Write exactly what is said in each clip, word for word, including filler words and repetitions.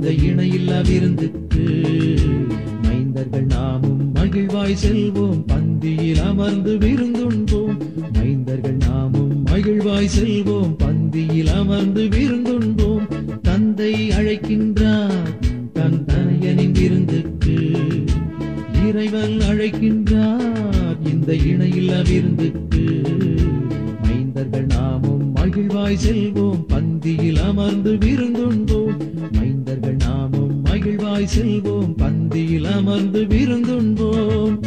இந்த இணையில்லா விருந்துக்கு மைந்தர்கள் நாமும் மகிழ்வாய் செல்வோம், பந்தியில் அமர்ந்து விருந்துண்போம். மைந்தர்கள் நாமும் மகிழ்வாய் செல்வோம், பந்தியில் அமர்ந்து விருந்துண்போம். தந்தை அழைக்கின்றார் தன் தனையனின் விருந்துக்கு, இறைவன் அழைக்கின்றார் இந்த இணையில்லா விருந்துக்கு. மைந்தர்கள் நாமும் மகிழ்வாய் செல்வோம், பந்தியில் அமர்ந்து விருந்துண்போம். மைந்தர்கள் நாமும் மகிழ்வாய் செல்வோம், பந்தியில் அமர்ந்து விருந்துண்போம்.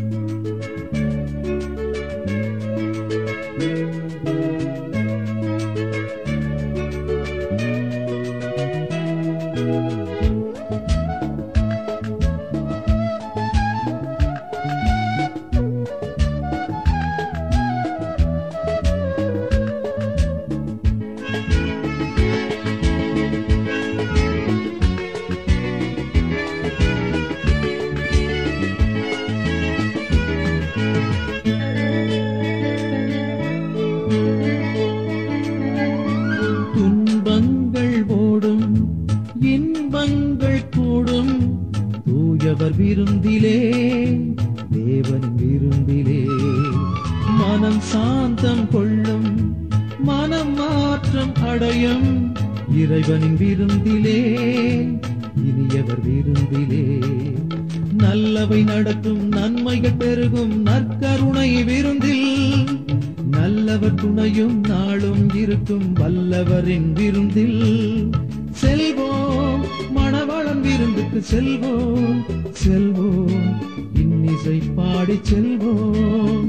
இன்பங்கள் கூடும் தூயவர் விருந்திலே, தேவனின் விருந்திலே. மனம் சாந்தம் கொள்ளும், மனம் மாற்றம் அடையும் இறைவனின் விருந்திலே, இனியவர் விருந்திலே. நல்லவை நடக்கும், நன்மைகள் பெருகும் நற்கருணை விருந்தில், நல்லவர் துணையும் நாளும் இருக்கும் வல்லவரின் விருந்தில். செல்வோம் மணவாளன் விருந்துக்கு, செல்வோம் செல்வோம் இன்னிசை பாடி செல்வோம்.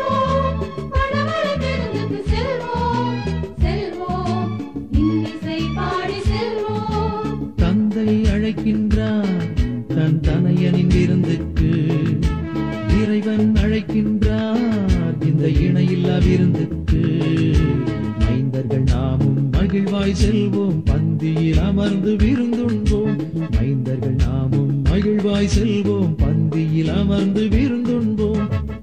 தந்தை அழைக்கின்றார் தன் தனையனின் விருந்துக்கு, இறைவன் அழைக்கின்றார் இந்த இணையில்லா விருந்துக்கு. மைந்தர்கள் நாமும் மகிழ்வாய் செல்வோம், பந்தியில் அமர்ந்து விருந்துண்போம். மைந்தர்கள் நாமும் மகிழ்வாய் செல்வோம், பந்தியில் அமர்ந்து விருந்துண்போம்.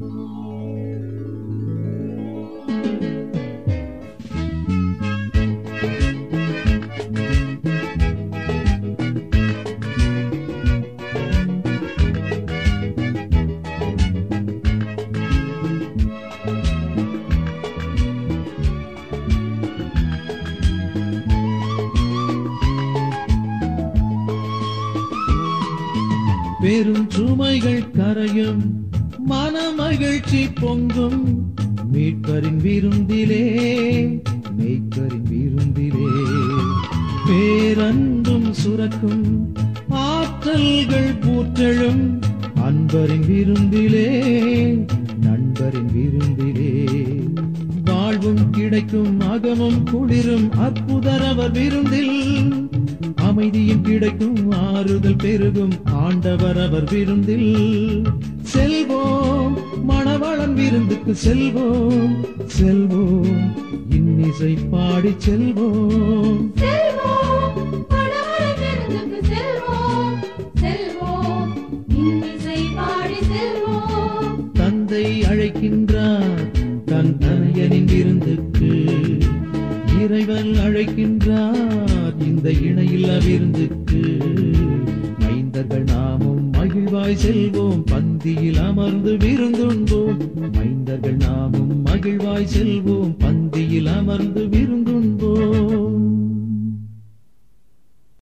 பெரும் சுமைகள் கரையும், மன மகிழ்ச்சி பொங்கும் மீட்பரின் விருந்திலே, மெய்ப்பரின் விருந்திலே. பேரன்பும் சுரக்கும், ஆற்றல்கள் பூற்றெழும் அன்பரின் விருந்திலே, நண்பரின் விருந்திலே. வாழ்வும் கிடைக்கும், அகமும் குளிரும் அற்புதரவர் விருந்தில். அமைதியும் கிடைக்கும், ஆறுதல் பெருகும் ஆண்டவர் அவர் விருந்தில். செல்வோம் மணவாளன் விருந்துக்கு, செல்வோம் செல்வோம் இன்னிசை பாடி செல்வோம். தந்தை அழைக்கின்றார் தன் தனையனின் விருந்துக்கு, இறைவன் அழைக்கின்றார் இந்த இணையில்லா விருந்துக்கு. மைந்தர்கள் நாமும் மகிழ்வாய் செல்வோம், பந்தியில் அமர்ந்து விருந்துண்போம். மைந்தர்கள் நாமும் மகிழ்வாய் செல்வோம், பந்தியில் அமர்ந்து விருந்து